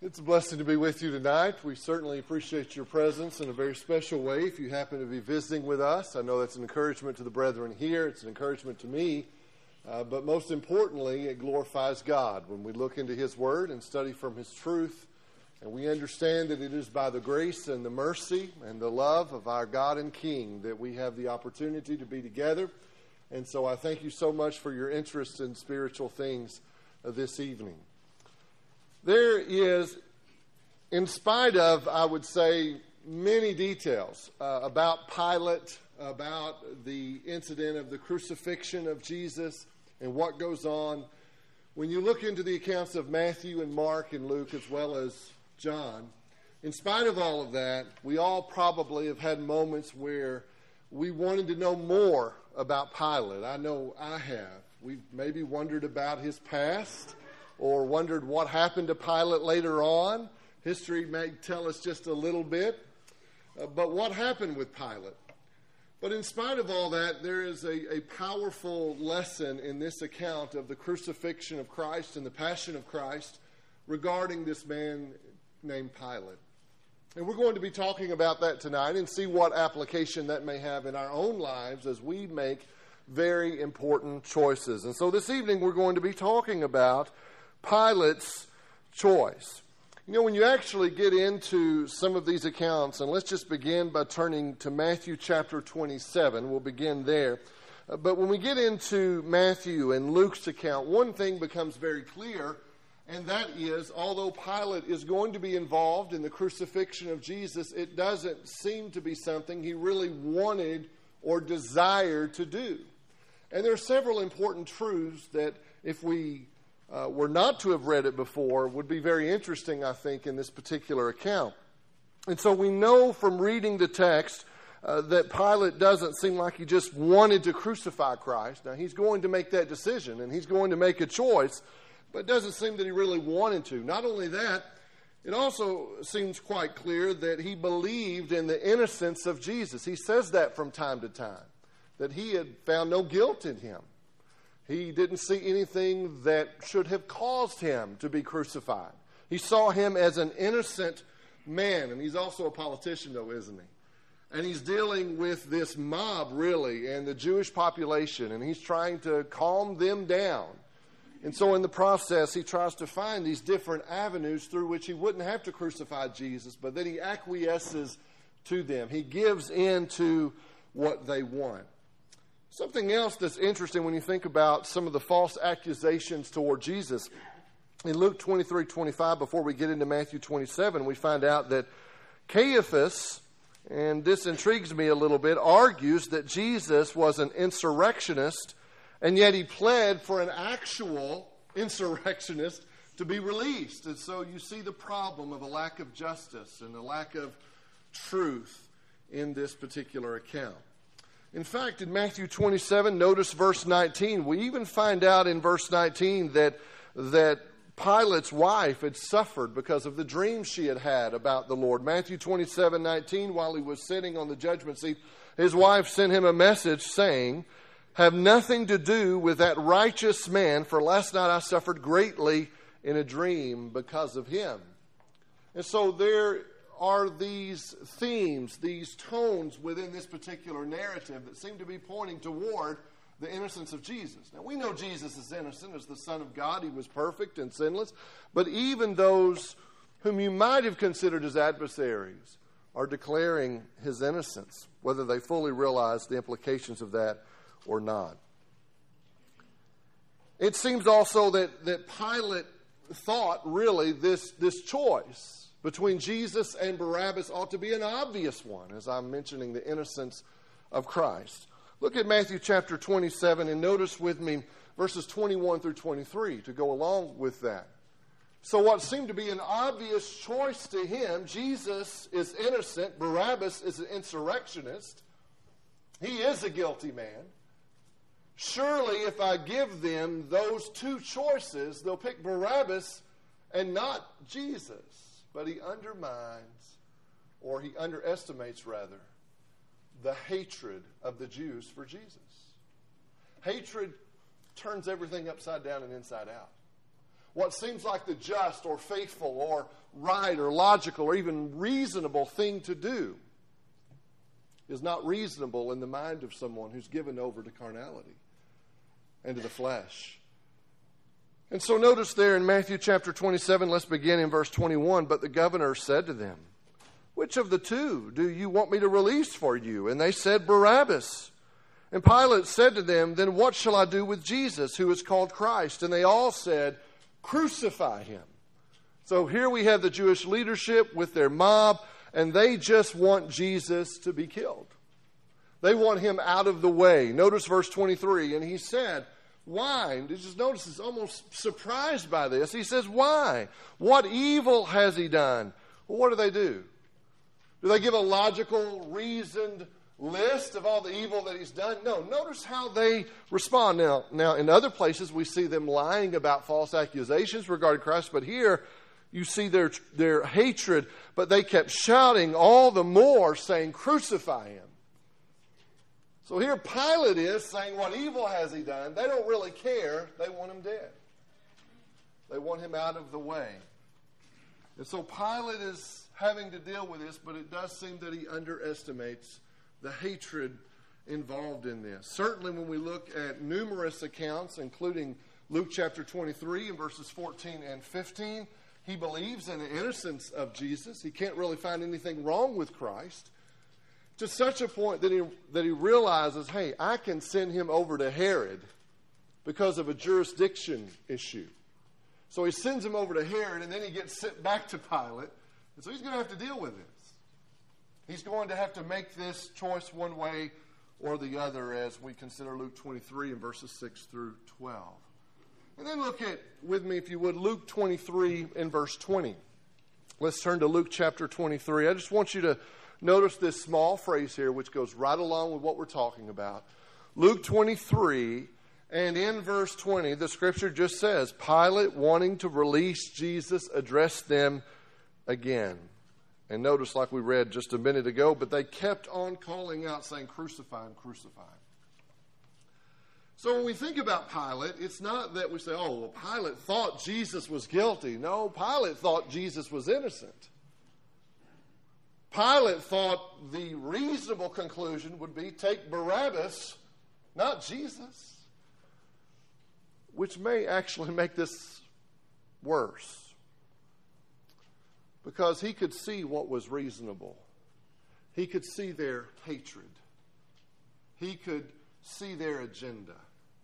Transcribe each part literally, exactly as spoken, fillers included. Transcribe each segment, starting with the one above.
It's a blessing to be with you tonight. We certainly appreciate your presence in a very special way. If you happen to be visiting with us, I know that's an encouragement to the brethren here. It's an encouragement to me. Uh, but most importantly, it glorifies God when we look into His Word and study from His truth. And we understand that it is by the grace and the mercy and the love of our God and King that we have the opportunity to be together. And so I thank you so much for your interest in spiritual things uh, this evening. There is, in spite of, I would say, many details uh, about Pilate, about the incident of the crucifixion of Jesus and what goes on. When you look into the accounts of Matthew and Mark and Luke as well as John, in spite of all of that, we all probably have had moments where we wanted to know more about Pilate. I know I have. We've maybe wondered about his past, or wondered what happened to Pilate later on. History may tell us just a little bit. Uh, but what happened with Pilate? But in spite of all that, there is a, a powerful lesson in this account of the crucifixion of Christ and the passion of Christ regarding this man named Pilate. And we're going to be talking about that tonight and see what application that may have in our own lives as we make very important choices. And so this evening we're going to be talking about Pilate's choice. You know, when you actually get into some of these accounts, and let's just begin by turning to Matthew chapter twenty-seven. We'll begin there. Uh, but when we get into Matthew and Luke's account, one thing becomes very clear, and that is, although Pilate is going to be involved in the crucifixion of Jesus, it doesn't seem to be something he really wanted or desired to do. And there are several important truths that if we Uh, were not to have read it before would be very interesting, I think, in this particular account. And so we know from reading the text uh, that Pilate doesn't seem like he just wanted to crucify Christ. Now, he's going to make that decision, and he's going to make a choice, but it doesn't seem that he really wanted to. Not only that, it also seems quite clear that he believed in the innocence of Jesus. He says that from time to time, that he had found no guilt in him. He didn't see anything that should have caused him to be crucified. He saw him as an innocent man. And he's also a politician, though, isn't he? And he's dealing with this mob, really, and the Jewish population. And he's trying to calm them down. And so in the process, he tries to find these different avenues through which he wouldn't have to crucify Jesus, but then he acquiesces to them. He gives in to what they want. Something else that's interesting when you think about some of the false accusations toward Jesus. In Luke twenty-three twenty-five, before we get into Matthew twenty-seven, we find out that Caiaphas, and this intrigues me a little bit, argues that Jesus was an insurrectionist, and yet he pled for an actual insurrectionist to be released. And so you see the problem of a lack of justice and a lack of truth in this particular account. In fact, in Matthew twenty-seven, notice verse nineteen. We even find out in verse nineteen that, that Pilate's wife had suffered because of the dream she had had about the Lord. Matthew twenty-seven nineteen, while he was sitting on the judgment seat, his wife sent him a message saying, "Have nothing to do with that righteous man, for last night I suffered greatly in a dream because of him." And so there are these themes, these tones within this particular narrative that seem to be pointing toward the innocence of Jesus. Now, we know Jesus is innocent as the Son of God. He was perfect and sinless. But even those whom you might have considered his adversaries are declaring his innocence, whether they fully realize the implications of that or not. It seems also that, that Pilate thought, really, this, this choice between Jesus and Barabbas ought to be an obvious one, as I'm mentioning the innocence of Christ. Look at Matthew chapter twenty-seven and notice with me verses twenty-one through twenty-three to go along with that. So what seemed to be an obvious choice to him, Jesus is innocent, Barabbas is an insurrectionist. He is a guilty man. Surely if I give them those two choices, they'll pick Barabbas and not Jesus. But he undermines, or he underestimates, rather, the hatred of the Jews for Jesus. Hatred turns everything upside down and inside out. What seems like the just or faithful or right or logical or even reasonable thing to do is not reasonable in the mind of someone who's given over to carnality and to the flesh. And so notice there in Matthew chapter twenty-seven, let's begin in verse twenty-one. But the governor said to them, "Which of the two do you want me to release for you?" And they said, "Barabbas." And Pilate said to them, "Then what shall I do with Jesus, who is called Christ?" And they all said, "Crucify him." So here we have the Jewish leadership with their mob, and they just want Jesus to be killed. They want him out of the way. Notice verse twenty-three, and he said, "Why?" And just notice he's almost surprised by this. He says, "Why? What evil has he done?" Well, what do they do? Do they give a logical, reasoned list of all the evil that he's done? No. Notice how they respond. Now, now, in other places, we see them lying about false accusations regarding Christ, but here you see their, their hatred, but they kept shouting all the more, saying, "Crucify him." So here Pilate is saying, what evil has he done? They don't really care. They want him dead. They want him out of the way. And so Pilate is having to deal with this, but it does seem that he underestimates the hatred involved in this. Certainly when we look at numerous accounts, including Luke chapter twenty-three and verses fourteen and fifteen, he believes in the innocence of Jesus. He can't really find anything wrong with Christ, to such a point that he, that he realizes, hey, I can send him over to Herod because of a jurisdiction issue. So he sends him over to Herod, and then he gets sent back to Pilate. And so he's going to have to deal with this. He's going to have to make this choice one way or the other as we consider Luke twenty-three and verses six through twelve. And then look at, with me if you would, Luke twenty-three and verse twenty. Let's turn to Luke chapter twenty-three. I just want you to notice this small phrase here, which goes right along with what we're talking about. Luke twenty-three, and in verse twenty, the scripture just says, Pilate, wanting to release Jesus, addressed them again. And notice, like we read just a minute ago, but they kept on calling out, saying, "Crucify him, crucify him." So when we think about Pilate, it's not that we say, oh, well, Pilate thought Jesus was guilty. No, Pilate thought Jesus was innocent. Pilate thought the reasonable conclusion would be take Barabbas, not Jesus, which may actually make this worse. Because he could see what was reasonable. He could see their hatred. He could see their agenda.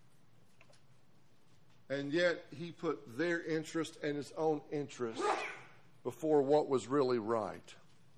And yet he put their interest and his own interest before what was really right.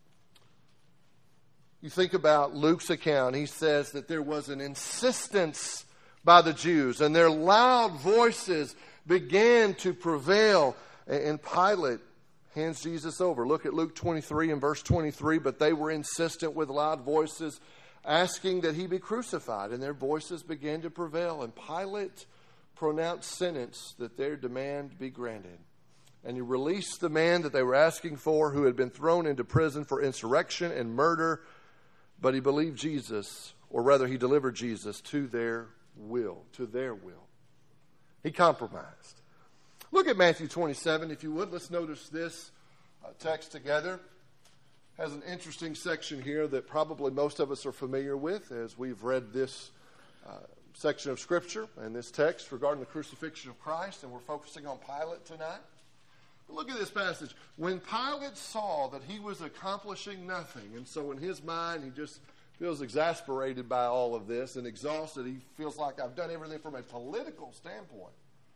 You think about Luke's account. He says that there was an insistence by the Jews, and their loud voices began to prevail. And Pilate hands Jesus over. Look at Luke twenty-three and verse twenty-three. But they were insistent with loud voices, asking that he be crucified. And their voices began to prevail. And Pilate pronounced sentence that their demand be granted. And he released the man that they were asking for, who had been thrown into prison for insurrection and murder. But he believed Jesus, or rather he delivered Jesus to their will, to their will. He compromised. Look at Matthew twenty-seven, if you would. Let's notice this uh, text together. It has an interesting section here that probably most of us are familiar with as we've read this uh, section of Scripture and this text regarding the crucifixion of Christ, and we're focusing on Pilate tonight. But look at this passage. When Pilate saw that he was accomplishing nothing, and so in his mind he just feels exasperated by all of this and exhausted. He feels like, I've done everything from a political standpoint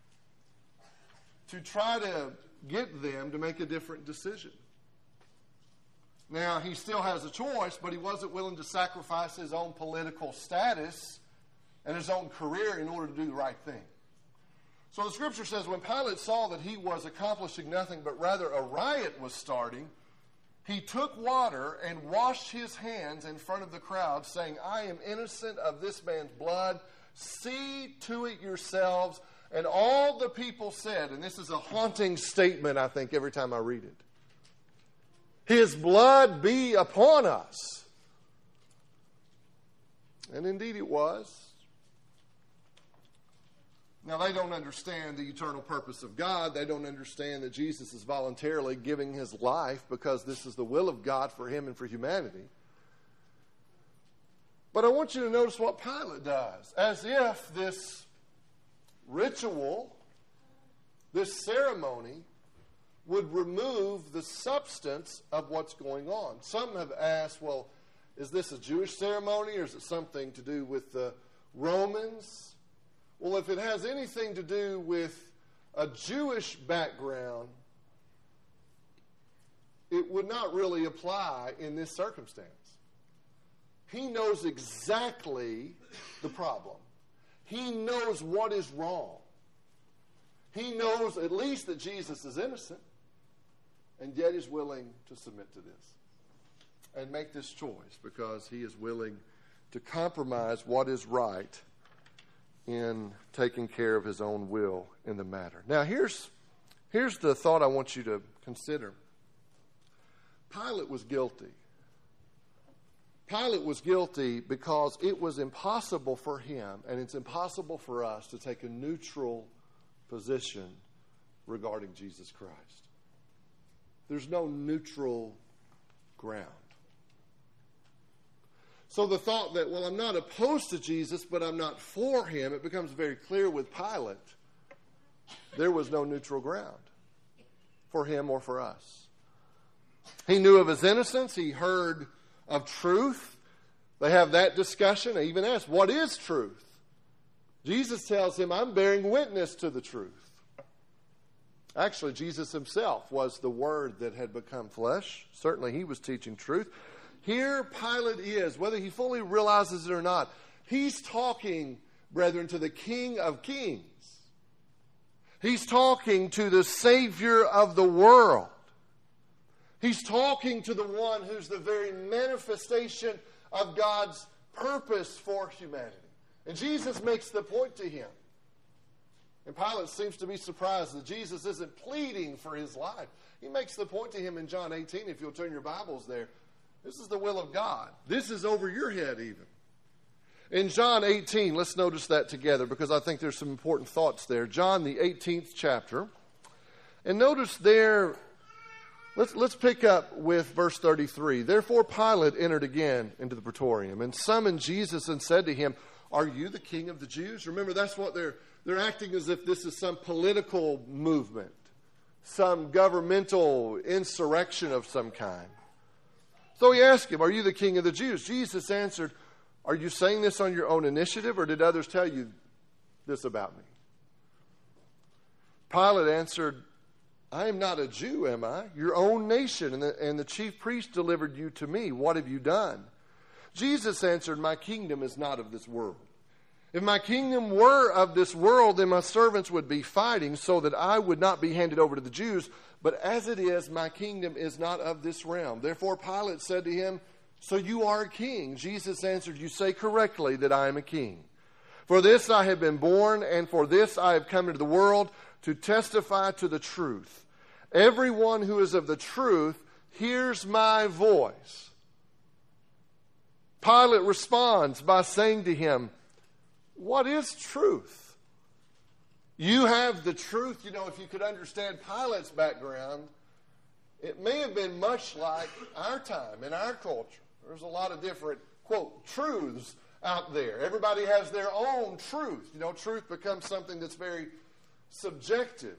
to try to get them to make a different decision. Now, he still has a choice, but he wasn't willing to sacrifice his own political status and his own career in order to do the right thing. So the scripture says, when Pilate saw that he was accomplishing nothing, but rather a riot was starting, he took water and washed his hands in front of the crowd, saying, I am innocent of this man's blood. See to it yourselves. And all the people said, and this is a haunting statement, I think, every time I read it, his blood be upon us. And indeed it was. Now, they don't understand the eternal purpose of God. They don't understand that Jesus is voluntarily giving his life because this is the will of God for him and for humanity. But I want you to notice what Pilate does. As if this ritual, this ceremony, would remove the substance of what's going on. Some have asked, well, is this a Jewish ceremony or is it something to do with the Romans? Well, if it has anything to do with a Jewish background, it would not really apply in this circumstance. He knows exactly the problem. He knows what is wrong. He knows at least that Jesus is innocent, and yet is willing to submit to this and make this choice because he is willing to compromise what is right in taking care of his own will in the matter. Now, here's, here's the thought I want you to consider. Pilate was guilty. Pilate was guilty because it was impossible for him, and it's impossible for us, to take a neutral position regarding Jesus Christ. There's no neutral ground. So the thought that, well, I'm not opposed to Jesus, but I'm not for him, it becomes very clear with Pilate. There was no neutral ground for him or for us. He knew of his innocence. He heard of truth. They have that discussion. They even ask, what is truth? Jesus tells him, I'm bearing witness to the truth. Actually, Jesus himself was the Word that had become flesh. Certainly he was teaching truth. Here Pilate is, whether he fully realizes it or not, he's talking, brethren, to the King of Kings. He's talking to the Savior of the world. He's talking to the one who's the very manifestation of God's purpose for humanity. And Jesus makes the point to him. And Pilate seems to be surprised that Jesus isn't pleading for his life. He makes the point to him in John eighteen, if you'll turn your Bibles there. This is the will of God. This is over your head even. In John eighteen, let's notice that together because I think there's some important thoughts there. John, the eighteenth chapter. And notice there, let's, let's pick up with verse thirty-three. Therefore Pilate entered again into the praetorium and summoned Jesus and said to him, are you the king of the Jews? Remember, that's what they're, they're acting as if this is some political movement, some governmental insurrection of some kind. So he asked him, are you the king of the Jews? Jesus answered, are you saying this on your own initiative, or did others tell you this about me? Pilate answered, I am not a Jew, am I? Your own nation and the, and the chief priest delivered you to me. What have you done? Jesus answered, my kingdom is not of this world. If my kingdom were of this world, then my servants would be fighting so that I would not be handed over to the Jews. But as it is, my kingdom is not of this realm. Therefore Pilate said to him, so you are a king. Jesus answered, you say correctly that I am a king. For this I have been born, and for this I have come into the world, to testify to the truth. Everyone who is of the truth hears my voice. Pilate responds by saying to him, what is truth? You have the truth. You know, if you could understand Pilate's background, it may have been much like our time and our culture. There's a lot of different, quote, truths out there. Everybody has their own truth. You know, truth becomes something that's very subjective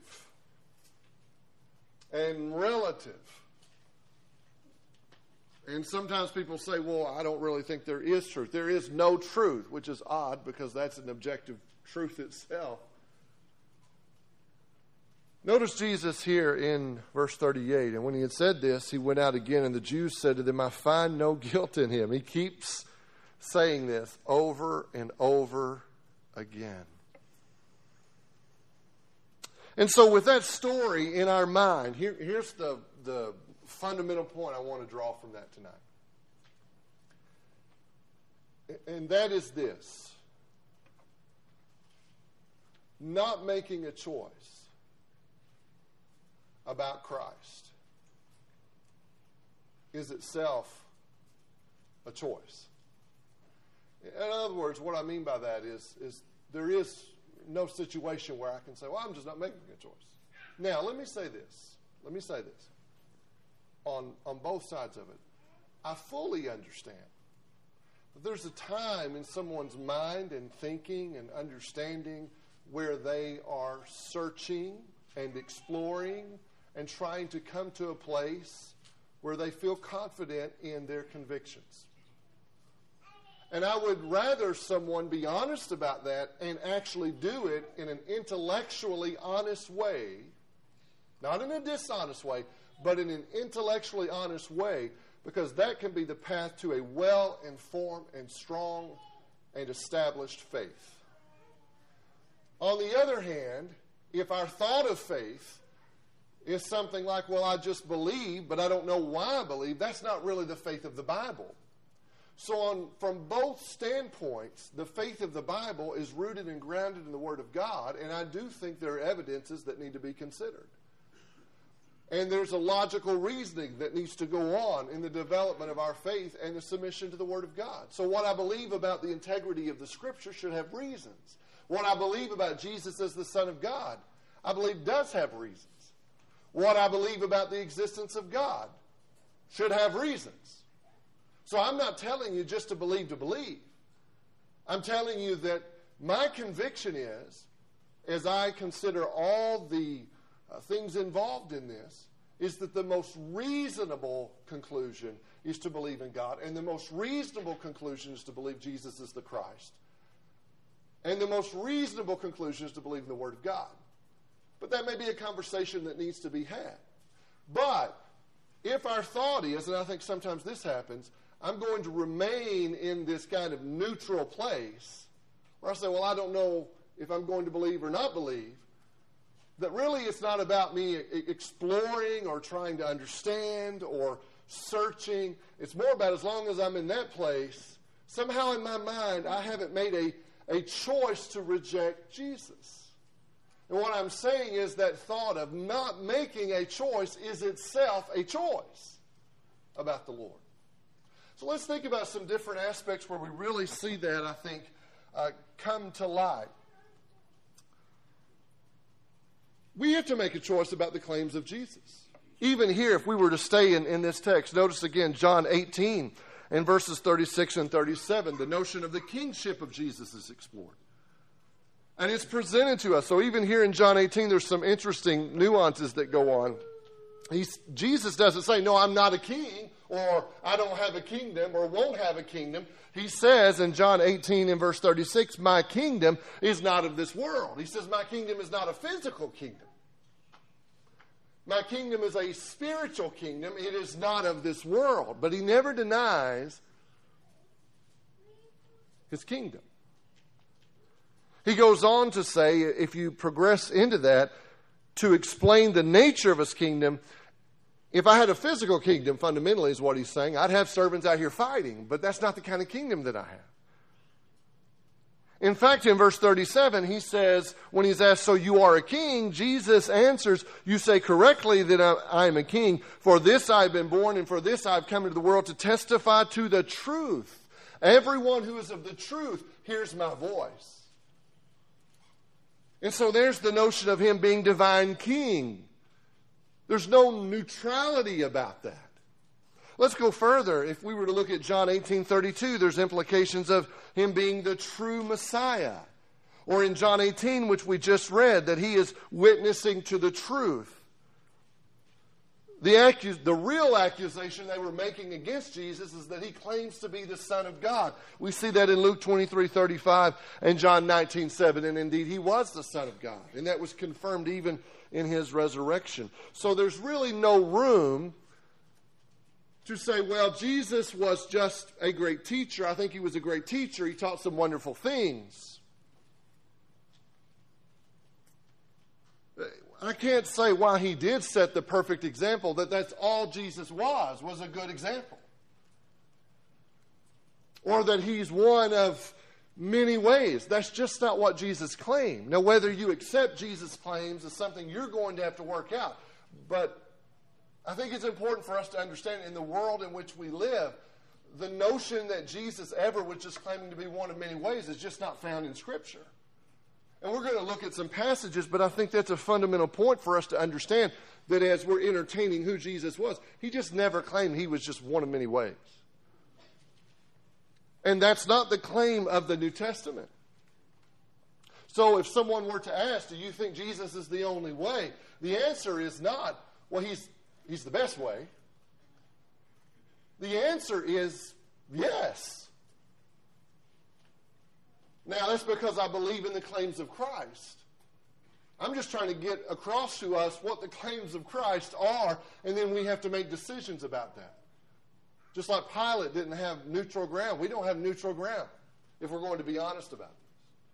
and relative. And sometimes people say, well, I don't really think there is truth. There is no truth, which is odd because that's an objective truth itself. Notice Jesus here in verse thirty-eight. And when he had said this, he went out again, and the Jews said to them, I find no guilt in him. He keeps saying this over and over again. And so with that story in our mind, here, here's the, the fundamental point I want to draw from that tonight. And that is this. Not making a choice about Christ is itself a choice. In other words, what I mean by that is, is there is, no situation where I can say, well, I'm just not making a choice. Now, let me say this. Let me say this. On, on both sides of it, I fully understand that there's a time in someone's mind and thinking and understanding where they are searching and exploring and trying to come to a place where they feel confident in their convictions. And I would rather someone be honest about that and actually do it in an intellectually honest way, not in a dishonest way, but in an intellectually honest way, because that can be the path to a well-informed and strong and established faith. On the other hand, if our thought of faith is something like, well, I just believe, but I don't know why I believe, that's not really the faith of the Bible. So on, from both standpoints, the faith of the Bible is rooted and grounded in the Word of God, and I do think there are evidences that need to be considered. And there's a logical reasoning that needs to go on in the development of our faith and the submission to the Word of God. So what I believe about the integrity of the Scripture should have reasons. What I believe about Jesus as the Son of God, I believe does have reasons. What I believe about the existence of God should have reasons. So I'm not telling you just to believe to believe. I'm telling you that my conviction is, as I consider all the uh, things involved in this, is that the most reasonable conclusion is to believe in God, and the most reasonable conclusion is to believe Jesus is the Christ. And the most reasonable conclusion is to believe in the Word of God. But that may be a conversation that needs to be had. But if our thought is, and I think sometimes this happens, I'm going to remain in this kind of neutral place where I say, well, I don't know if I'm going to believe or not believe, that really it's not about me exploring or trying to understand or searching. It's more about, as long as I'm in that place, somehow in my mind I haven't made a, a choice to reject Jesus. And what I'm saying is that thought of not making a choice is itself a choice about the Lord. So let's think about some different aspects where we really see that, I think, uh, come to light. We have to make a choice about the claims of Jesus. Even here, if we were to stay in, in this text, notice again John eighteen and verses thirty-six and thirty-seven, the notion of the kingship of Jesus is explored. And it's presented to us. So even here in John eighteen, there's some interesting nuances that go on. He's, Jesus doesn't say, no, I'm not a king, or I don't have a kingdom, or won't have a kingdom. He says in John eighteen and verse thirty-six, my kingdom is not of this world. He says my kingdom is not a physical kingdom. My kingdom is a spiritual kingdom. It is not of this world. But he never denies his kingdom. He goes on to say, if you progress into that, to explain the nature of his kingdom, if I had a physical kingdom, fundamentally is what he's saying, I'd have servants out here fighting, but that's not the kind of kingdom that I have. In fact, in verse thirty-seven, he says, when he's asked, so you are a king, Jesus answers, you say correctly that I, I am a king. For this I've been born, and for this I've come into the world to testify to the truth. Everyone who is of the truth hears my voice. And so there's the notion of him being divine king. There's no neutrality about that. Let's go further. If we were to look at John eighteen thirty-two, there's implications of him being the true Messiah. Or in John eighteen, which we just read, that he is witnessing to the truth. The, accus- the real accusation they were making against Jesus is that he claims to be the Son of God. We see that in Luke twenty-three thirty-five and John nineteen seven. And indeed, he was the Son of God. And that was confirmed even in his resurrection. So there's really no room to say, well, Jesus was just a great teacher. I think he was a great teacher. He taught some wonderful things. I can't say why he did set the perfect example, that that's all Jesus was, was a good example. Or that he's one of many ways. That's just not what Jesus claimed. Now, whether you accept Jesus' claims is something you're going to have to work out. But I think it's important for us to understand in the world in which we live, the notion that Jesus ever was just claiming to be one of many ways is just not found in Scripture. And we're going to look at some passages, but I think that's a fundamental point for us to understand that as we're entertaining who Jesus was, he just never claimed he was just one of many ways. And that's not the claim of the New Testament. So if someone were to ask, do you think Jesus is the only way? The answer is not, well, he's, he's the best way. The answer is yes. Now, that's because I believe in the claims of Christ. I'm just trying to get across to us what the claims of Christ are, and then we have to make decisions about that. Just like Pilate didn't have neutral ground. We don't have neutral ground, if we're going to be honest about it.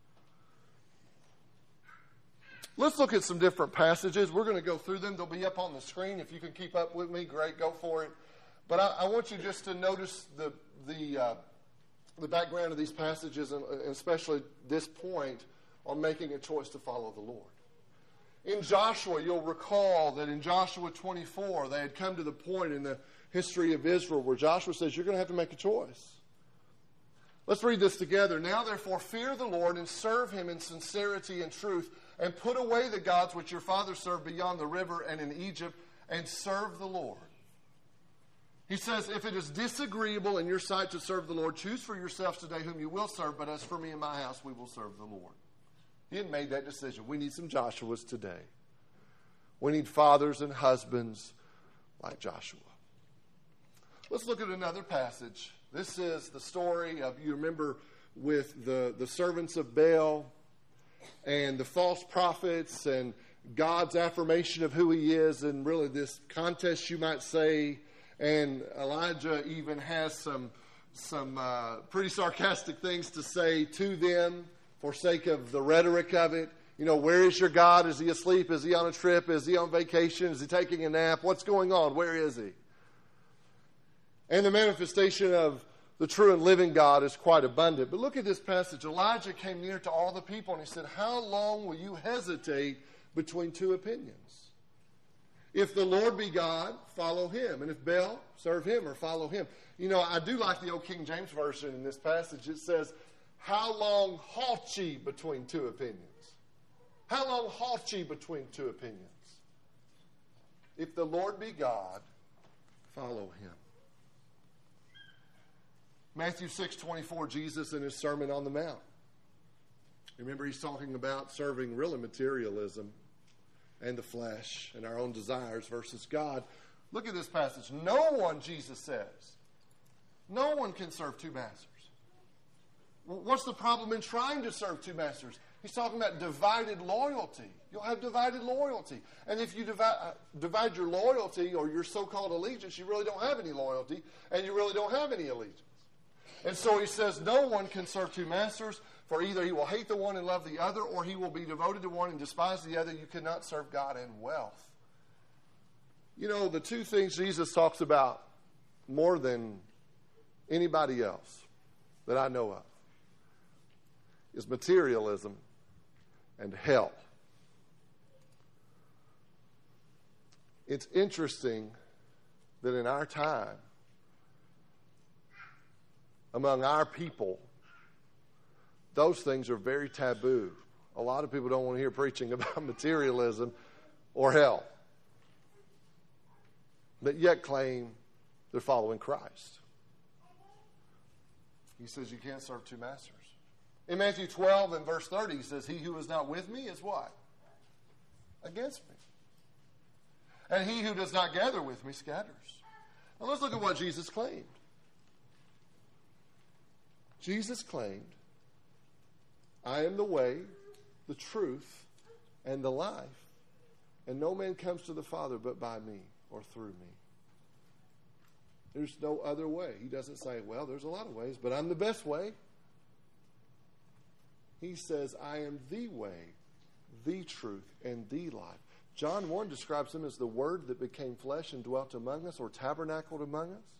Let's look at some different passages. We're going to go through them. They'll be up on the screen. If you can keep up with me, great, go for it. But I, I want you just to notice the the uh, the background of these passages, and especially this point on making a choice to follow the Lord. In Joshua, you'll recall that in Joshua twenty-four, they had come to the point in the history of Israel where Joshua says, you're going to have to make a choice. Let's read this together. Now, therefore, fear the Lord and serve him in sincerity and truth, and put away the gods which your fathers served beyond the river and in Egypt, and serve the Lord. He says, if it is disagreeable in your sight to serve the Lord, choose for yourselves today whom you will serve, but as for me and my house, we will serve the Lord. He had made that decision. We need some Joshuas today. We need fathers and husbands like Joshua. Let's look at another passage. This is the story of, you remember, with the, the servants of Baal and the false prophets and God's affirmation of who he is, and really this contest, you might say. And Elijah even has some, some uh, pretty sarcastic things to say to them for sake of the rhetoric of it. You know, where is your God? Is he asleep? Is he on a trip? Is he on vacation? Is he taking a nap? What's going on? Where is he? And the manifestation of the true and living God is quite abundant. But look at this passage. Elijah came near to all the people and he said, how long will you hesitate between two opinions? If the Lord be God, follow him. And if Baal, serve him or follow him. You know, I do like the old King James Version in this passage. It says, how long halt ye between two opinions? How long halt ye between two opinions? If the Lord be God, follow him. Matthew six twenty-four, Jesus in his Sermon on the Mount. Remember, he's talking about serving really materialism and the flesh and our own desires versus God. Look at this passage. No one, Jesus says, no one can serve two masters. What's the problem in trying to serve two masters? He's talking about divided loyalty. You'll have divided loyalty. And if you divide, uh, divide your loyalty or your so-called allegiance, you really don't have any loyalty and you really don't have any allegiance. And so he says no one can serve two masters, for either he will hate the one and love the other, or he will be devoted to one and despise the other. You cannot serve God and wealth. You know, the two things Jesus talks about more than anybody else that I know of is materialism and hell. It's interesting that in our time, among our people, those things are very taboo. A lot of people don't want to hear preaching about materialism or hell, but yet claim they're following Christ. He says you can't serve two masters. In Matthew twelve and verse thirty, he says, he who is not with me is what? Against me. And he who does not gather with me scatters. Now let's look at what Jesus claimed. Jesus claimed, I am the way, the truth, and the life, and no man comes to the Father but by me or through me. There's no other way. He doesn't say, well, there's a lot of ways, but I'm the best way. He says, I am the way, the truth, and the life. John one describes him as the Word that became flesh and dwelt among us, or tabernacled among us.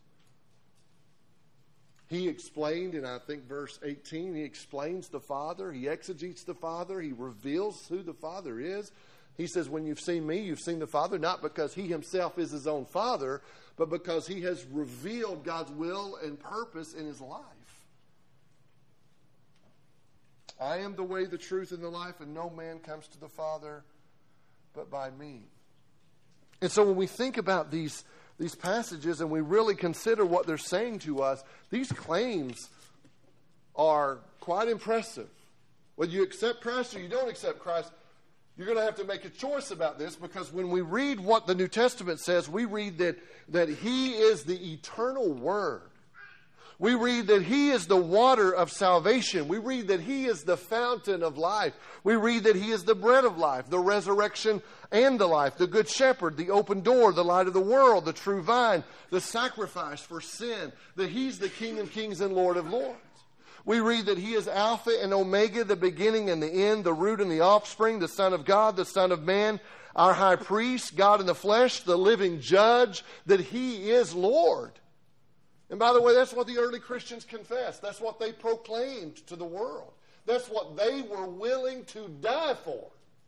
He explained in, I think, verse eighteen, he explains the Father. He exegetes the Father. He reveals who the Father is. He says, when you've seen me, you've seen the Father, not because he himself is his own Father, but because he has revealed God's will and purpose in his life. I am the way, the truth, and the life, and no man comes to the Father but by me. And so when we think about these, these passages and we really consider what they're saying to us, these claims are quite impressive. Whether you accept Christ or you don't accept Christ, you're going to have to make a choice about this, because when we read what the New Testament says, we read that, that He is the eternal Word. We read that He is the water of salvation. We read that He is the fountain of life. We read that He is the bread of life, the resurrection and the life, the good shepherd, the open door, the light of the world, the true vine, the sacrifice for sin, that He's the King of kings and Lord of lords. We read that He is Alpha and Omega, the beginning and the end, the root and the offspring, the Son of God, the Son of Man, our high priest, God in the flesh, the living judge, that He is Lord. And by the way, that's what the early Christians confessed. That's what they proclaimed to the world. That's what they were willing to die for.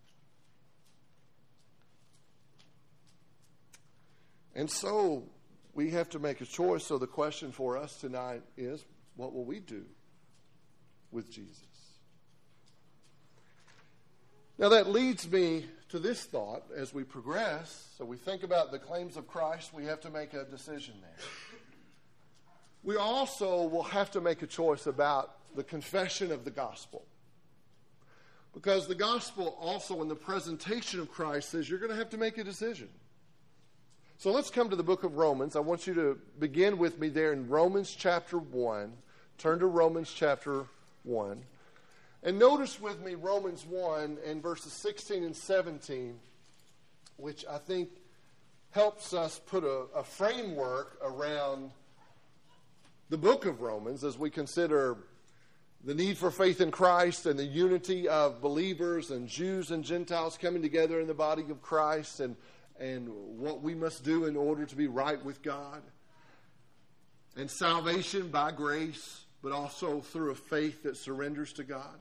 And so we have to make a choice. So the question for us tonight is, what will we do with Jesus? Now that leads me to this thought as we progress. So we think about the claims of Christ. We have to make a decision there. We also will have to make a choice about the confession of the gospel. Because the gospel also in the presentation of Christ says you're going to have to make a decision. So let's come to the book of Romans. I want you to begin with me there in Romans chapter one. Turn to Romans chapter one. And notice with me Romans one and verses sixteen and seventeen, which I think helps us put a, a framework around the book of Romans as we consider the need for faith in Christ and the unity of believers and Jews and Gentiles coming together in the body of Christ, and, and what we must do in order to be right with God. And salvation by grace, but also through a faith that surrenders to God.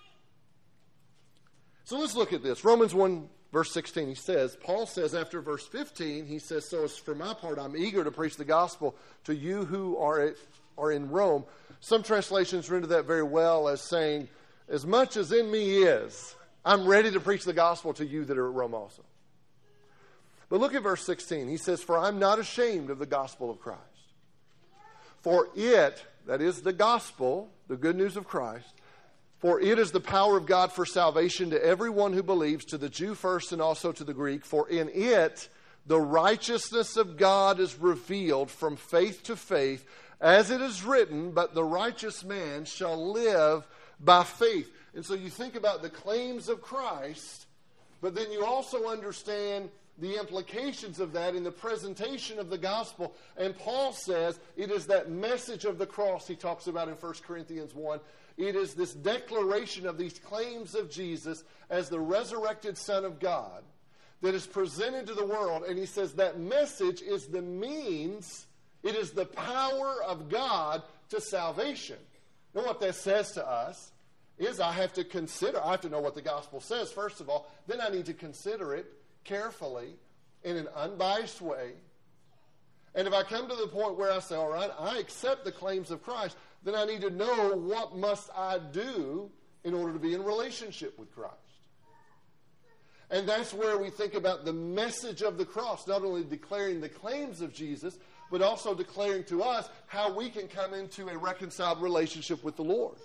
So let's look at this. Romans one, verse sixteen, he says, Paul says after verse fifteen, he says, so as for my part, I'm eager to preach the gospel to you who are, at, are in Rome. Some translations render that very well as saying, as much as in me is, I'm ready to preach the gospel to you that are at Rome also. But look at verse sixteen. He says, for I'm not ashamed of the gospel of Christ. For it, that is the gospel, the good news of Christ, for it is the power of God for salvation to everyone who believes, to the Jew first and also to the Greek. For in it the righteousness of God is revealed from faith to faith, as it is written, but the righteous man shall live by faith. And so you think about the claims of Christ, but then you also understand the implications of that in the presentation of the gospel. And Paul says it is that message of the cross he talks about in First Corinthians one. It is this declaration of these claims of Jesus as the resurrected Son of God that is presented to the world. And he says that message is the means, it is the power of God to salvation. Now what that says to us is I have to consider, I have to know what the gospel says, first of all. Then I need to consider it carefully in an unbiased way. And if I come to the point where I say, all right, I accept the claims of Christ, then I need to know what must I do in order to be in relationship with Christ. And that's where we think about the message of the cross, not only declaring the claims of Jesus, but also declaring to us how we can come into a reconciled relationship with the Lord.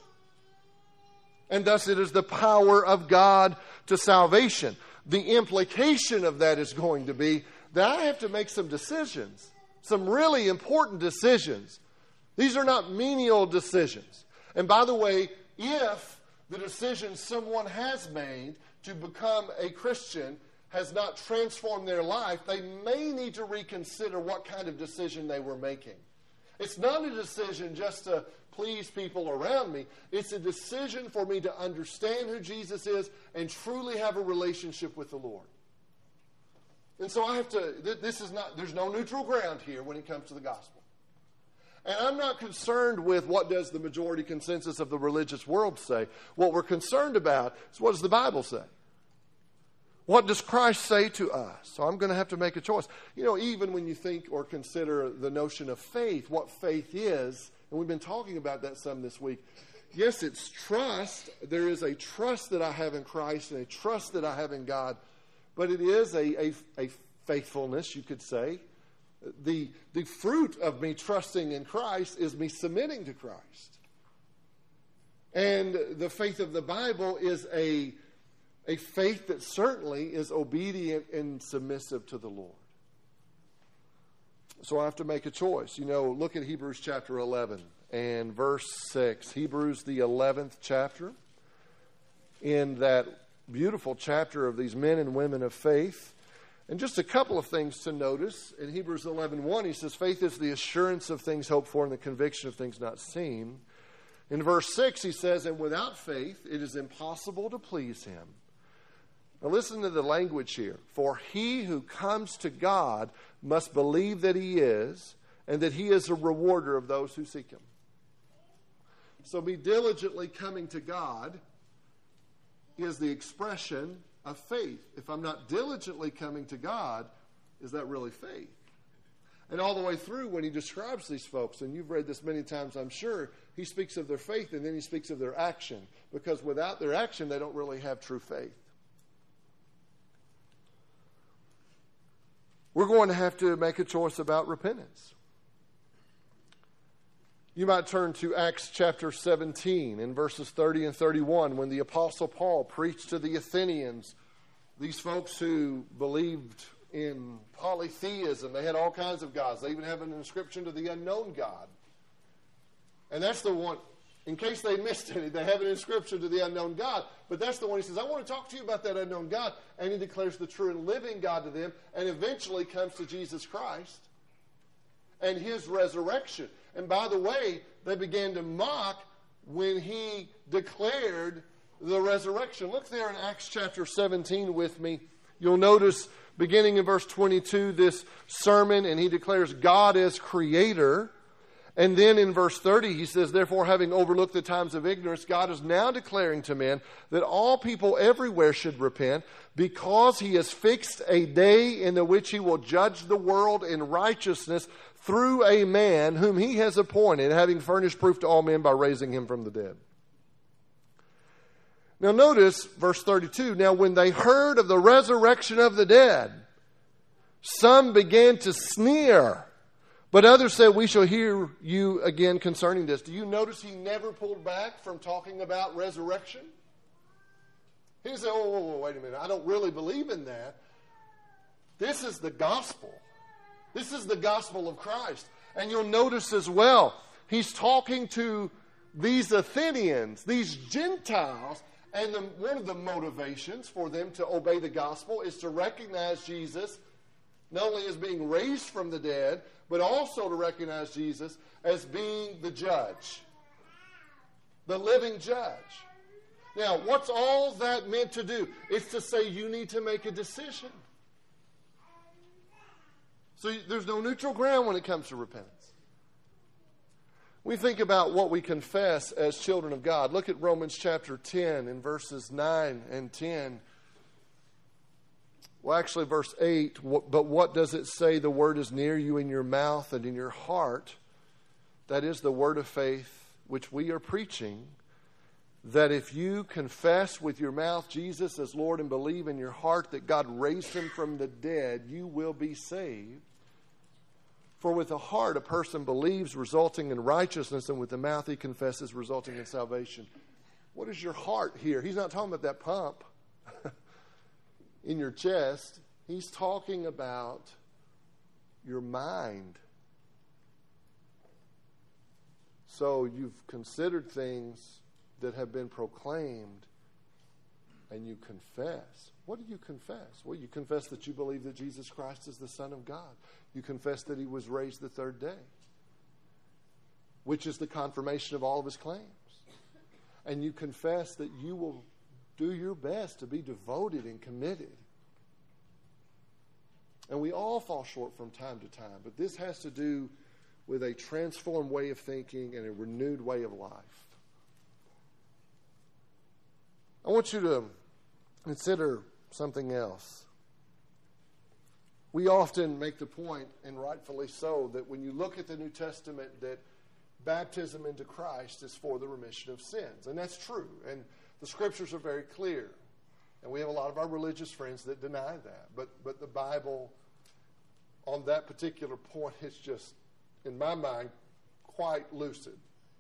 And thus it is the power of God to salvation. The implication of that is going to be that I have to make some decisions, some really important decisions. These are not menial decisions. And by the way, if the decision someone has made to become a Christian has not transformed their life, they may need to reconsider what kind of decision they were making. It's not a decision just to please people around me. It's a decision for me to understand who Jesus is and truly have a relationship with the Lord. And so I have to, this is not, there's no neutral ground here when it comes to the gospel. And I'm not concerned with what does the majority consensus of the religious world say. What we're concerned about is what does the Bible say? What does Christ say to us? So I'm going to have to make a choice. You know, even when you think or consider the notion of faith, what faith is, and we've been talking about that some this week, yes, it's trust. There is a trust that I have in Christ and a trust that I have in God. But it is a, a, a faithfulness, you could say. The, the fruit of me trusting in Christ is me submitting to Christ. And the faith of the Bible is a, a faith that certainly is obedient and submissive to the Lord. So I have to make a choice. You know, look at Hebrews chapter eleven and verse six. Hebrews, the eleventh chapter. In that beautiful chapter of these men and women of faith. And just a couple of things to notice. In Hebrews eleven one, he says, faith is the assurance of things hoped for and the conviction of things not seen. In verse six, he says, and without faith, it is impossible to please him. Now listen to the language here. For he who comes to God must believe that he is, and that he is a rewarder of those who seek him. So be diligently coming to God is the expression of faith. If I'm not diligently coming to God, is that really faith? And all the way through, when he describes these folks, and you've read this many times, I'm sure, he speaks of their faith and then he speaks of their action. Because without their action, they don't really have true faith. We're going to have to make a choice about repentance. You might turn to Acts chapter seventeen in verses thirty and thirty-one when the Apostle Paul preached to the Athenians, these folks who believed in polytheism. They had all kinds of gods. They even have an inscription to the unknown God. And that's the one, in case they missed it, they have an inscription to the unknown God. But that's the one he says, I want to talk to you about that unknown God. And he declares the true and living God to them and eventually comes to Jesus Christ and his resurrection. And by the way, they began to mock when he declared the resurrection. Look there in Acts chapter seventeen with me. You'll notice beginning in verse twenty-two this sermon, and he declares God as creator. And then in verse thirty he says, therefore having overlooked the times of ignorance, God is now declaring to men that all people everywhere should repent, because he has fixed a day in the which he will judge the world in righteousness through a man whom he has appointed, having furnished proof to all men by raising him from the dead. Now notice verse thirty-two. Now when they heard of the resurrection of the dead, some began to sneer, but others said, we shall hear you again concerning this. Do you notice he never pulled back from talking about resurrection? He didn't say, oh, whoa, whoa, wait a minute, I don't really believe in that. This is the gospel. This is the gospel of Christ. And you'll notice as well, he's talking to these Athenians, these Gentiles, and the, one of the motivations for them to obey the gospel is to recognize Jesus not only as being raised from the dead, but also to recognize Jesus as being the judge, the living judge. Now, what's all that meant to do? It's to say you need to make a decision. So there's no neutral ground when it comes to repentance. We think about what we confess as children of God. Look at Romans chapter ten in verses nine and ten. Well, actually, verse eight. But what does it say? The word is near you in your mouth and in your heart. That is the word of faith which we are preaching. That if you confess with your mouth Jesus as Lord and believe in your heart that God raised him from the dead, you will be saved. For with the heart a person believes, resulting in righteousness, and with the mouth he confesses, resulting in salvation. What is your heart here? He's not talking about that pump in your chest. He's talking about your mind. So you've considered things that have been proclaimed, and you confess. What do you confess? Well, you confess that you believe that Jesus Christ is the Son of God. You confess that he was raised the third day, which is the confirmation of all of his claims. And you confess that you will do your best to be devoted and committed. And we all fall short from time to time, but this has to do with a transformed way of thinking and a renewed way of life. I want you to consider something else. We often make the point, and rightfully so, that when you look at the New Testament, that baptism into Christ is for the remission of sins. And that's true. And the Scriptures are very clear. And we have a lot of our religious friends that deny that. But, but the Bible, on that particular point, is just, in my mind, quite lucid.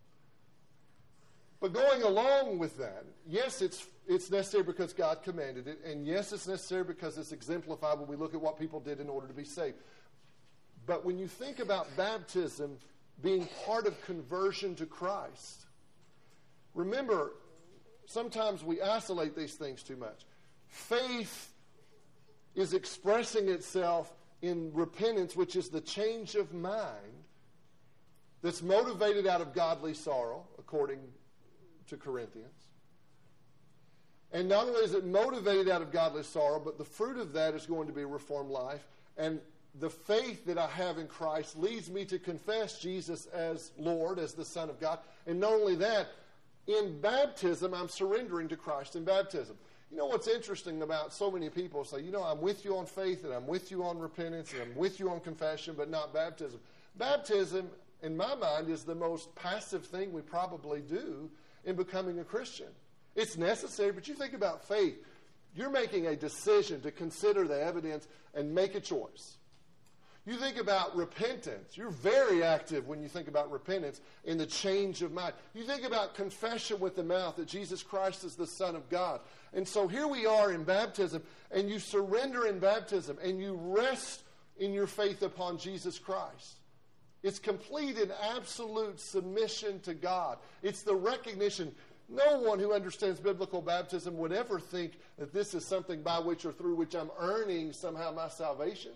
But going along with that, yes, it's it's necessary because God commanded it, and yes, it's necessary because it's exemplified when we look at what people did in order to be saved. But when you think about baptism being part of conversion to Christ, remember, sometimes we isolate these things too much. Faith is expressing itself in repentance, which is the change of mind that's motivated out of godly sorrow, according to Corinthians. And not only is it motivated out of godly sorrow, but the fruit of that is going to be a reformed life. And the faith that I have in Christ leads me to confess Jesus as Lord, as the Son of God. And not only that, in baptism, I'm surrendering to Christ in baptism. You know what's interesting about so many people say, you know, I'm with you on faith, and I'm with you on repentance, and I'm with you on confession, but not baptism. Baptism, in my mind, is the most passive thing we probably do in becoming a Christian. It's necessary, but you think about faith. You're making a decision to consider the evidence and make a choice. You think about repentance. You're very active when you think about repentance in the change of mind. You think about confession with the mouth that Jesus Christ is the Son of God. And so here we are in baptism, and you surrender in baptism, and you rest in your faith upon Jesus Christ. It's complete and absolute submission to God. It's the recognition. No one who understands biblical baptism would ever think that this is something by which or through which I'm earning somehow my salvation.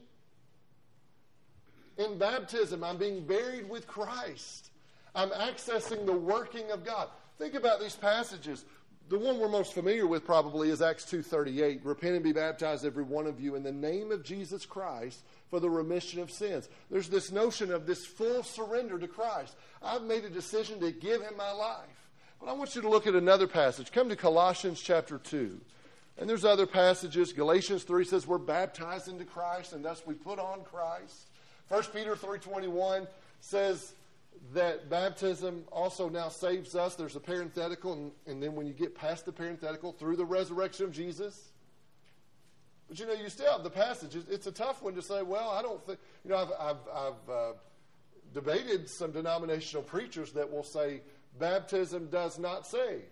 In baptism, I'm being buried with Christ. I'm accessing the working of God. Think about these passages. The one we're most familiar with probably is Acts two thirty-eight. Repent and be baptized, every one of you, in the name of Jesus Christ for the remission of sins. There's this notion of this full surrender to Christ. I've made a decision to give him my life. But I want you to look at another passage. Come to Colossians chapter two. And there's other passages. Galatians three says we're baptized into Christ, and thus we put on Christ. First Peter three twenty-one says that baptism also now saves us. There's a parenthetical, and, and then when you get past the parenthetical, through the resurrection of Jesus. But you know, you still have the passages. It's a tough one to say, well, I don't think, you know, I've, I've, I've uh, debated some denominational preachers that will say baptism does not save.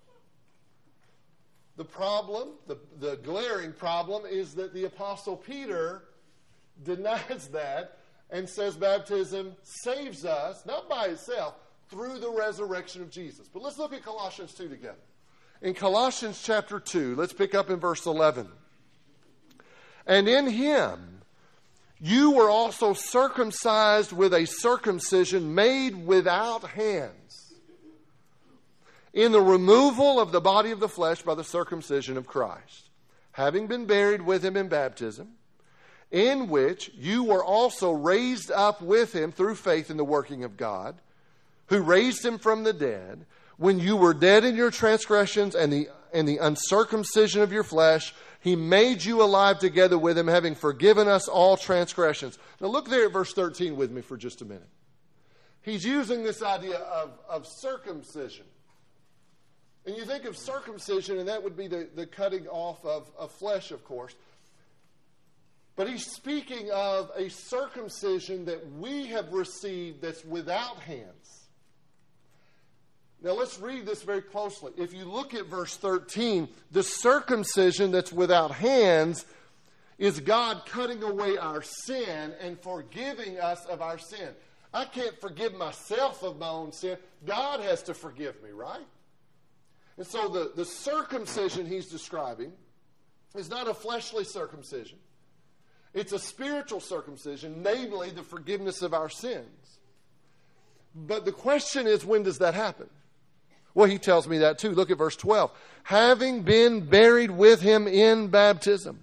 The problem, the, the glaring problem, is that the Apostle Peter denies that and says baptism saves us, not by itself, through the resurrection of Jesus. But let's look at Colossians two together. In Colossians chapter two, let's pick up in verse eleven. And in him you were also circumcised with a circumcision made without hands, in the removal of the body of the flesh by the circumcision of Christ, having been buried with him in baptism, in which you were also raised up with him through faith in the working of God, who raised him from the dead, when you were dead in your transgressions and the, and the uncircumcision of your flesh. He made you alive together with him, having forgiven us all transgressions. Now look there at verse thirteen with me for just a minute. He's using this idea of, of circumcision. And you think of circumcision, and that would be the, the cutting off of, of flesh, of course. But he's speaking of a circumcision that we have received that's without hands. Now let's read this very closely. If you look at verse thirteen, the circumcision that's without hands is God cutting away our sin and forgiving us of our sin. I can't forgive myself of my own sin. God has to forgive me, right? And so the, the circumcision he's describing is not a fleshly circumcision. It's a spiritual circumcision, namely the forgiveness of our sins. But the question is, when does that happen? Well, he tells me that too. Look at verse twelve. Having been buried with him in baptism.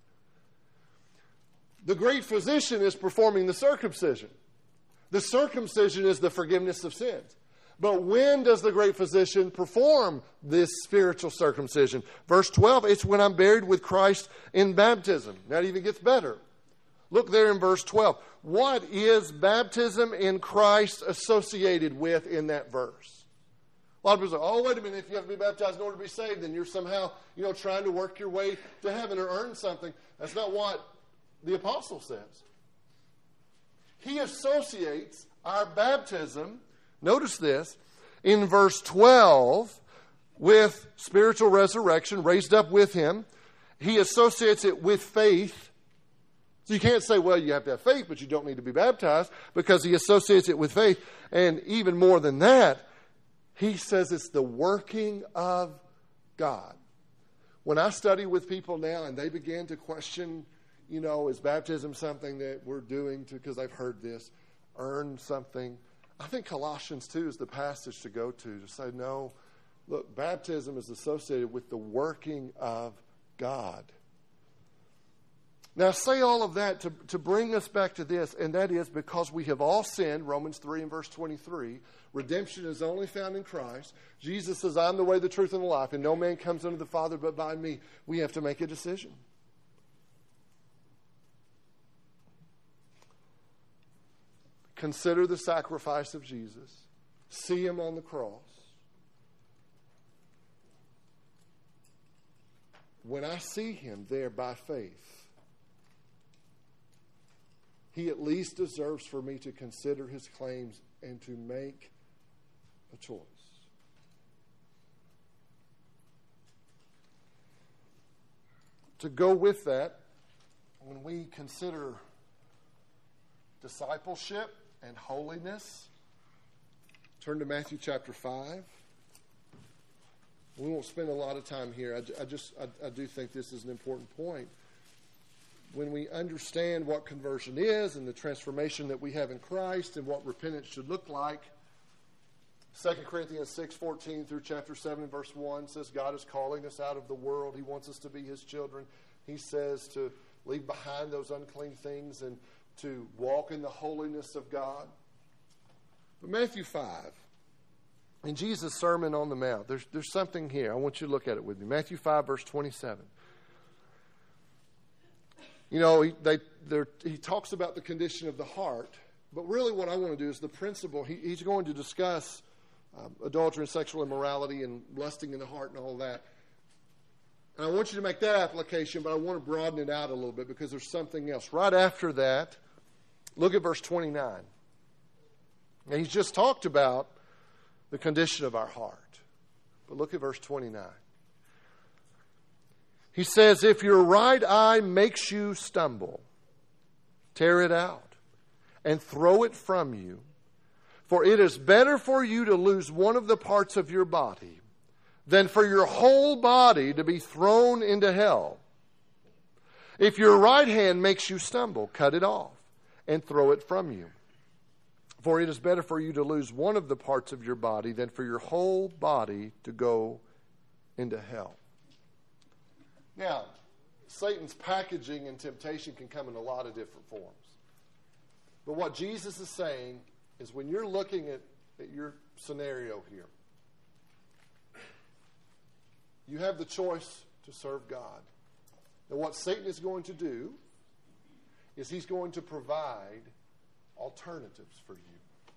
The great physician is performing the circumcision. The circumcision is the forgiveness of sins. But when does the great physician perform this spiritual circumcision? Verse twelve, it's when I'm buried with Christ in baptism. That even gets better. Look there in verse twelve. What is baptism in Christ associated with in that verse? A lot of people say, oh, wait a minute, if you have to be baptized in order to be saved, then you're somehow, you know, trying to work your way to heaven or earn something. That's not what the apostle says. He associates our baptism, notice this, in verse twelve, with spiritual resurrection, raised up with him. He associates it with faith. So you can't say, well, you have to have faith, but you don't need to be baptized, because he associates it with faith. And even more than that, he says it's the working of God. When I study with people now and they begin to question, you know, is baptism something that we're doing to, because I've heard this, earn something? I think Colossians two is the passage to go to, to say, no, look, baptism is associated with the working of God. Now, say all of that to, to bring us back to this, and that is because we have all sinned, Romans three and verse twenty-three. Redemption is only found in Christ. Jesus says, I'm the way, the truth, and the life, and no man comes unto the Father but by me. We have to make a decision. Consider the sacrifice of Jesus. See him on the cross. When I see him there by faith, he at least deserves for me to consider his claims and to make a choice. To go with that, when we consider discipleship and holiness, turn to Matthew chapter five. We won't spend a lot of time here. I, I just I, I do think this is an important point. When we understand what conversion is and the transformation that we have in Christ and what repentance should look like, Second Corinthians six fourteen through chapter seven verse one says God is calling us out of the world. He wants us to be his children. He says to leave behind those unclean things and to walk in the holiness of God. But Matthew five, in Jesus' Sermon on the Mount, there's, there's something here. I want you to look at it with me. Matthew five verse twenty-seven. You know, he, they, he talks about the condition of the heart, but really what I want to do is the principle. He, he's going to discuss um, adultery and sexual immorality and lusting in the heart and all that. And I want you to make that application, but I want to broaden it out a little bit because there's something else. Right after that, look at verse twenty-nine. Now, he's just talked about the condition of our heart. But look at verse twenty-nine. He says, if your right eye makes you stumble, tear it out and throw it from you. For it is better for you to lose one of the parts of your body than for your whole body to be thrown into hell. If your right hand makes you stumble, cut it off and throw it from you. For it is better for you to lose one of the parts of your body than for your whole body to go into hell. Now, Satan's packaging and temptation can come in a lot of different forms. But what Jesus is saying is when you're looking at, at your scenario here, you have the choice to serve God. Now, what Satan is going to do is he's going to provide alternatives for you.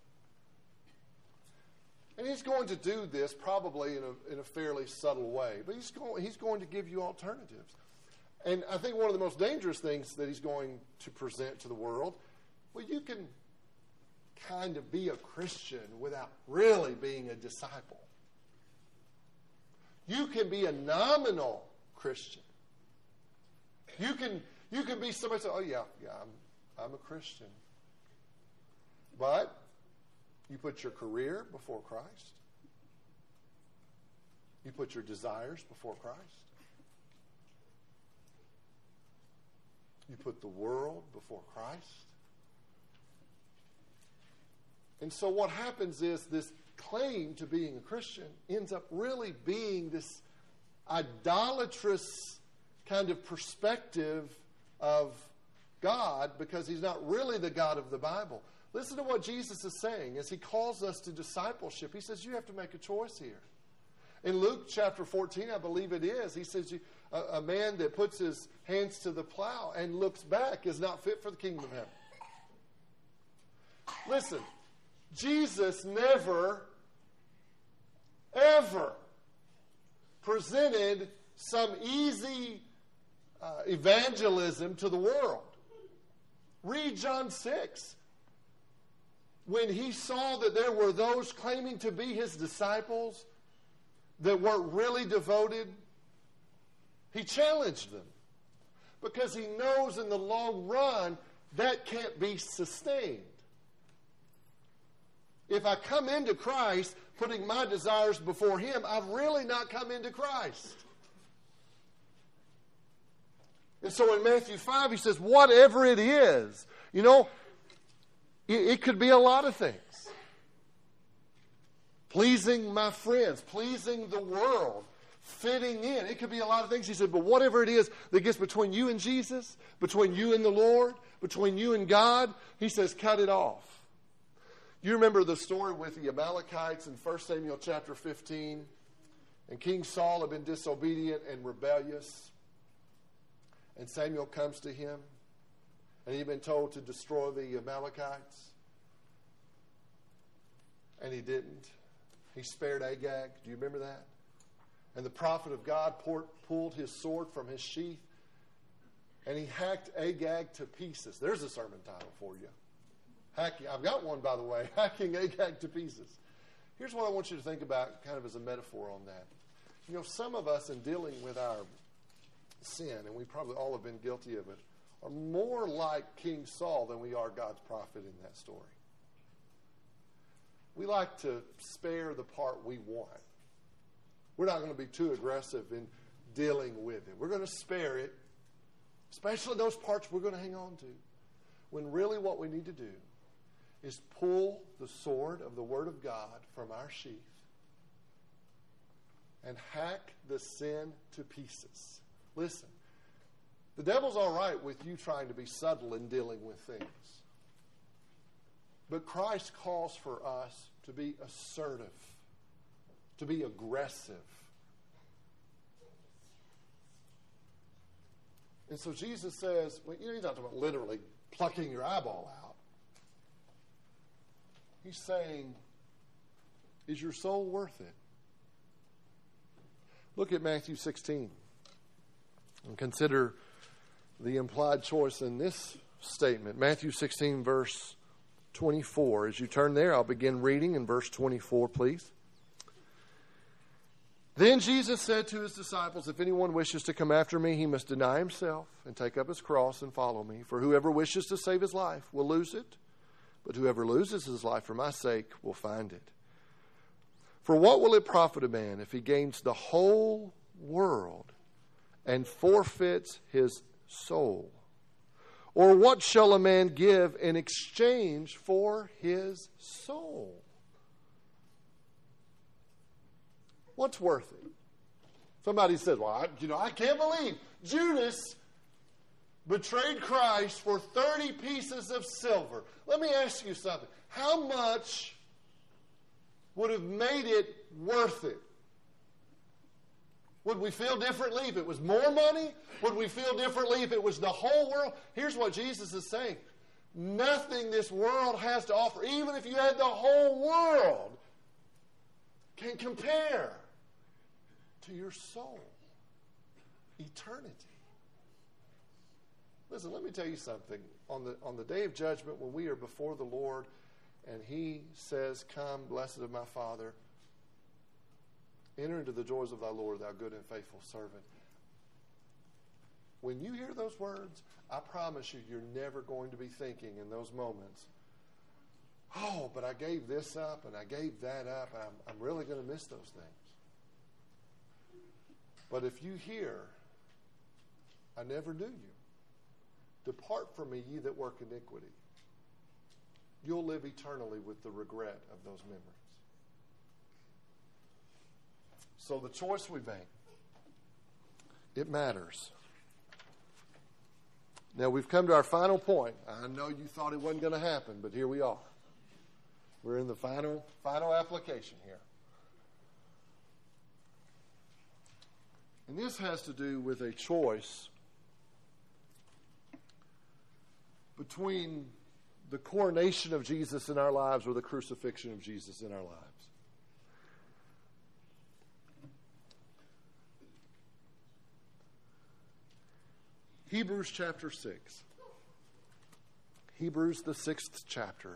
And he's going to do this probably in a, in a fairly subtle way, but he's going, he's going to give you alternatives. And I think one of the most dangerous things that he's going to present to the world, well, you can kind of be a Christian without really being a disciple. You can be a nominal Christian. You can you can be somebody who says, oh, yeah, yeah, I'm, I'm a Christian. But you put your career before Christ. You put your desires before Christ. You put the world before Christ. And so what happens is this claim to being a Christian ends up really being this idolatrous kind of perspective of God because he's not really the God of the Bible. Listen to what Jesus is saying as he calls us to discipleship. He says you have to make a choice here. In Luke chapter fourteen, I believe it is, he says, A, a man that puts his hands to the plow and looks back is not fit for the kingdom of heaven. Listen, Jesus never, ever presented some easy uh, evangelism to the world. Read John six. When he saw that there were those claiming to be his disciples that weren't really devoted, he challenged them. Because he knows in the long run that can't be sustained. If I come into Christ putting my desires before him, I've really not come into Christ. And so in Matthew five, he says, whatever it is, you know, it, it could be a lot of things. Pleasing my friends, pleasing the world, fitting in. It could be a lot of things. He said, but whatever it is that gets between you and Jesus, between you and the Lord, between you and God, he says, cut it off. You remember the story with the Amalekites in First Samuel chapter fifteen? And King Saul had been disobedient and rebellious. And Samuel comes to him. And he'd been told to destroy the Amalekites. And he didn't. He spared Agag. Do you remember that? And the prophet of God poured, pulled his sword from his sheath. And he hacked Agag to pieces. There's a sermon title for you. Hacking, I've got one, by the way, hacking Agag to pieces. Here's what I want you to think about kind of as a metaphor on that. You know, some of us in dealing with our sin, and we probably all have been guilty of it, are more like King Saul than we are God's prophet in that story. We like to spare the part we want. We're not going to be too aggressive in dealing with it. We're going to spare it, especially those parts we're going to hang on to. When really what we need to do is pull the sword of the Word of God from our sheath and hack the sin to pieces. Listen, the devil's all right with you trying to be subtle in dealing with things. But Christ calls for us to be assertive, to be aggressive. And so Jesus says, well, you know, he's not talking about literally plucking your eyeball out. He's saying, is your soul worth it? Look at Matthew sixteen and consider the implied choice in this statement. Matthew sixteen, verse twenty-four. As you turn there, I'll begin reading in verse twenty-four, please. Then Jesus said to his disciples, if anyone wishes to come after me, he must deny himself and take up his cross and follow me. For whoever wishes to save his life will lose it, but whoever loses his life for my sake will find it. For what will it profit a man if he gains the whole world and forfeits his soul? Or what shall a man give in exchange for his soul? What's worth it? Somebody said, well, I, you know, I can't believe Judas betrayed Christ for thirty pieces of silver. Let me ask you something. How much would have made it worth it? Would we feel differently if it was more money? Would we feel differently if it was the whole world? Here's what Jesus is saying. Nothing this world has to offer, even if you had the whole world, can compare to your soul. Eternity. Listen, let me tell you something. On the, on the day of judgment, when we are before the Lord and he says, come, blessed of my Father, enter into the joys of thy Lord, thou good and faithful servant. When you hear those words, I promise you, you're never going to be thinking in those moments, oh, but I gave this up and I gave that up, and I'm, I'm really going to miss those things. But if you hear, I never knew you. Depart from me, ye that work iniquity. You'll live eternally with the regret of those memories. So the choice we make, it matters. Now we've come to our final point. I know you thought it wasn't going to happen, but here we are. We're in the final, final application here. And this has to do with a choice between the coronation of Jesus in our lives or the crucifixion of Jesus in our lives. Hebrews chapter six. Hebrews, the sixth chapter.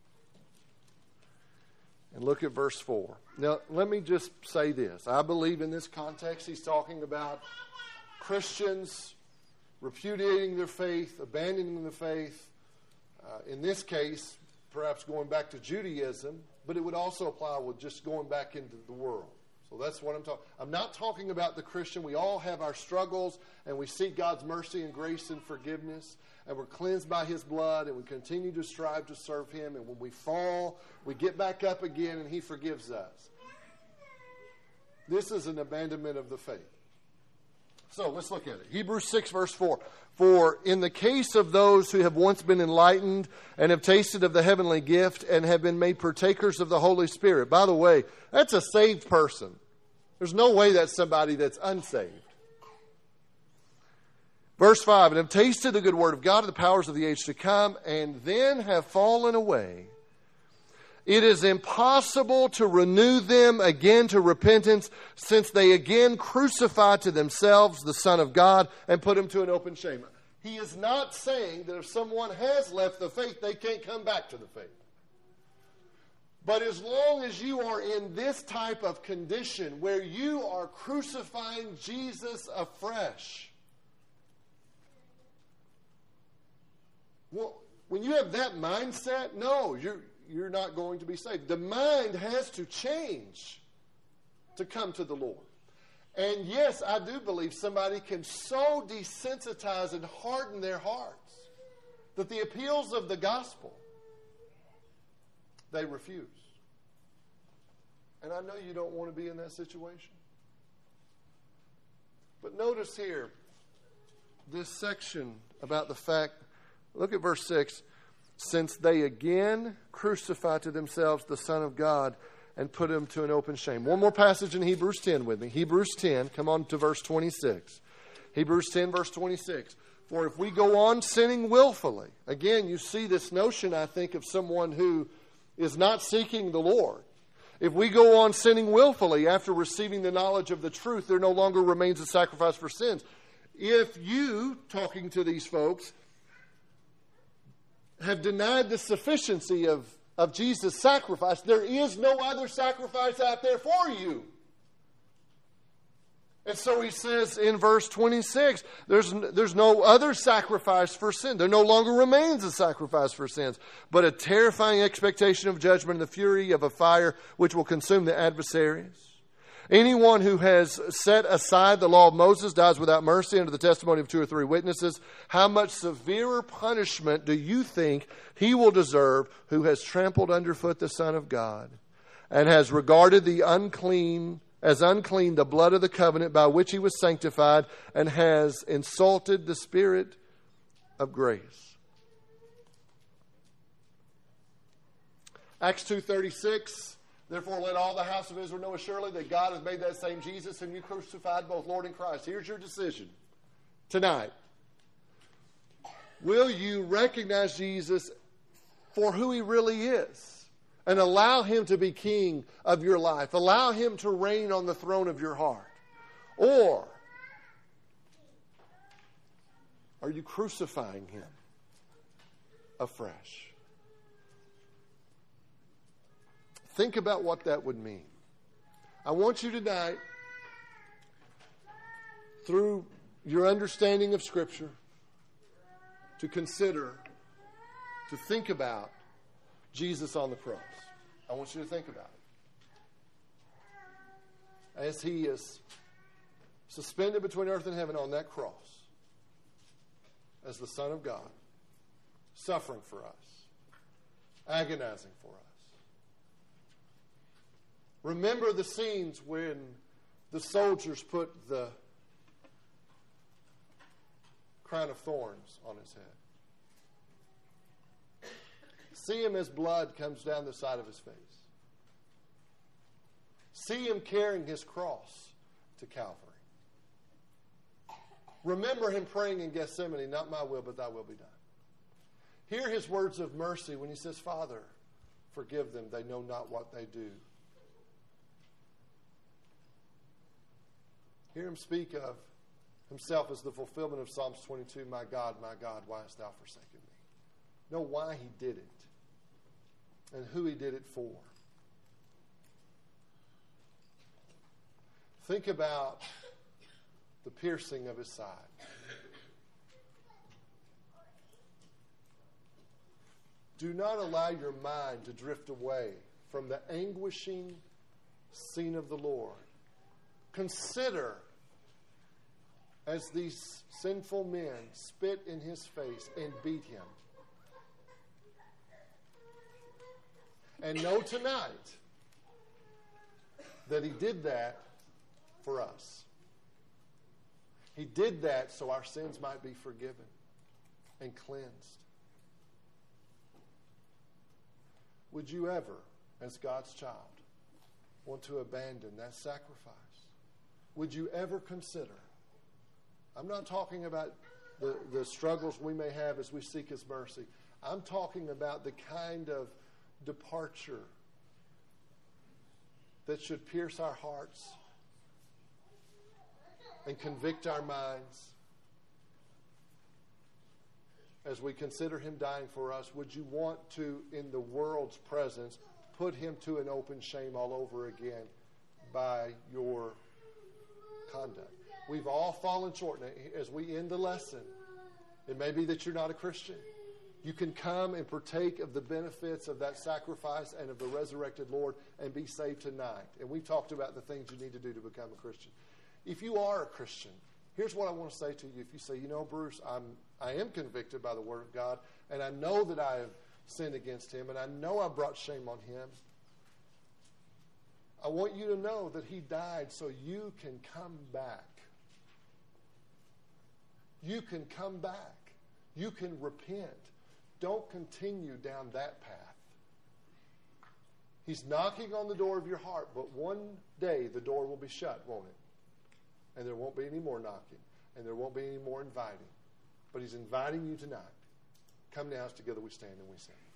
And look at verse four. Now, let me just say this. I believe in this context he's talking about Christians repudiating their faith, abandoning the faith. Uh, in this case, perhaps going back to Judaism, but it would also apply with just going back into the world. So that's what I'm talking. I'm not talking about the Christian. We all have our struggles, and we seek God's mercy and grace and forgiveness, and we're cleansed by His blood, and we continue to strive to serve Him. And when we fall, we get back up again, and He forgives us. This is an abandonment of the faith. So let's look at it. Hebrews six, verse four. For in the case of those who have once been enlightened and have tasted of the heavenly gift and have been made partakers of the Holy Spirit. By the way, that's a saved person. There's no way that's somebody that's unsaved. Verse five, and have tasted the good word of God and the powers of the age to come, and then have fallen away. It is impossible to renew them again to repentance, since they again crucify to themselves the Son of God and put Him to an open shame. He is not saying that if someone has left the faith, they can't come back to the faith. But as long as you are in this type of condition where you are crucifying Jesus afresh, well, when you have that mindset, no, you're you're not going to be saved. The mind has to change to come to the Lord. And yes, I do believe somebody can so desensitize and harden their hearts that the appeals of the gospel, they refuse. And I know you don't want to be in that situation. But notice here, this section about the fact, look at verse six. Since they again crucify to themselves the Son of God and put Him to an open shame. One more passage in Hebrews ten with me. Hebrews ten, come on to verse twenty-six. Hebrews ten, verse twenty-six. For if we go on sinning willfully, again, you see this notion, I think, of someone who is not seeking the Lord. If we go on sinning willfully after receiving the knowledge of the truth, there no longer remains a sacrifice for sins. If you, talking to these folks, have denied the sufficiency of, of Jesus' sacrifice, there is no other sacrifice out there for you. And so he says in verse twenty-six, there's, there's no other sacrifice for sin. There no longer remains a sacrifice for sins, but a terrifying expectation of judgment and the fury of a fire which will consume the adversaries. Anyone who has set aside the law of Moses dies without mercy under the testimony of two or three witnesses. How much severer punishment do you think he will deserve who has trampled underfoot the Son of God and has regarded the unclean as unclean the blood of the covenant by which he was sanctified and has insulted the Spirit of grace? Acts two thirty-six. Therefore, let all the house of Israel know assuredly that God has made that same Jesus whom you crucified, both Lord and Christ. Here's your decision tonight. Will you recognize Jesus for who He really is and allow Him to be King of your life? Allow Him to reign on the throne of your heart? Or are you crucifying Him afresh? Think about what that would mean. I want you tonight, through your understanding of Scripture, to consider, to think about Jesus on the cross. I want you to think about it. As He is suspended between earth and heaven on that cross, as the Son of God, suffering for us, agonizing for us. Remember the scenes when the soldiers put the crown of thorns on His head. See Him as blood comes down the side of His face. See Him carrying His cross to Calvary. Remember him praying in Gethsemane, not my will, but thy will be done. Hear his words of mercy when he says, Father, forgive them. They know not what they do. Hear him speak of himself as the fulfillment of Psalms twenty-two, my God, my God, why hast thou forsaken me? Know why he did it and who he did it for. Think about the piercing of his side. Do not allow your mind to drift away from the anguishing scene of the Lord. Consider as these sinful men spit in his face and beat him. And know tonight that he did that for us. He did that so our sins might be forgiven and cleansed. Would you ever, as God's child, want to abandon that sacrifice? Would you ever consider? I'm not talking about the, the struggles we may have as we seek his mercy. I'm talking about the kind of departure that should pierce our hearts and convict our minds as we consider him dying for us. Would you want to, in the world's presence, put him to an open shame all over again by your conduct? We've all fallen short. As we end the lesson, it may be that you're not a Christian. You can come and partake of the benefits of that sacrifice and of the resurrected Lord and be saved tonight. And we've talked about the things you need to do to become a Christian. If you are a Christian, here's what I want to say to you. If you say, you know, Bruce, I'm, I am convicted by the Word of God, and I know that I have sinned against him, and I know I brought shame on him, I want you to know that he died so you can come back. You can come back. You can repent. Don't continue down that path. He's knocking on the door of your heart, but one day the door will be shut, won't it? And there won't be any more knocking, and there won't be any more inviting. But he's inviting you tonight. Come now, as together we stand and we sing.